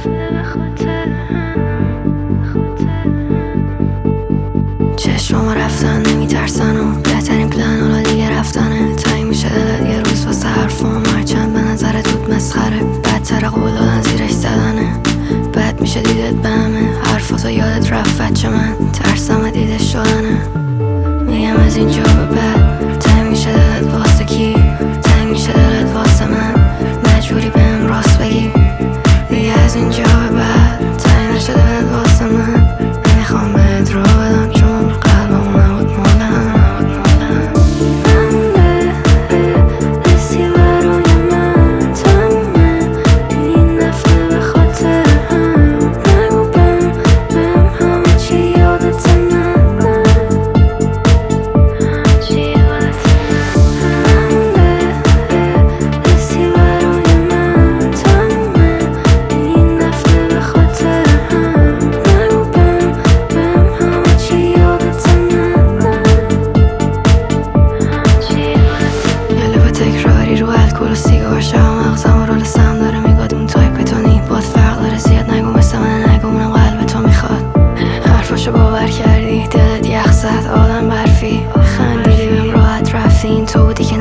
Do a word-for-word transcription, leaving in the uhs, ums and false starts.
چشمامو رفتن نمیترسن و بهترین پلن حالا دیگه رفتنه. تایی میشه دلت یه روز واسه حرفام، هرچند به نظرت بود مسخره. بدتر قول دادن زیرش زدنه، بد میشه دیدت به همه حرفاتو یادت رفت بچه من. ترسم دیدش شدنه، میگم از اینجا به بعد تایی میشه دلت واسه کی، تایی میشه دلت واسه من. مجبوری بهم راست بگی دیگه از اینجا به بعد تایی نشه دلت واسه من. نمیخوام بهت رو بدم چون قلبم نبود مال هم. نمونه حسی برای من تمومه این دفعه به خاطر هم. نگو بهم بهم همه چی یادت نه چی یادت نمونه حسی برای من تمومه این دفعه به خاطر هم. نگو بهم بهم همه چی یادت نه یه لبه تکراری رو الکل و سیگار شب مغزم رو لسم داره میگاد اون تایپ تو نی باد فرق داره زیاد. نگو مثل من نگو اونم قلب تو میخواد. حرفاشو باور کردی دلت یخ زد آدم برفی خندیدی بهم راحت رفتی. این تو بودی که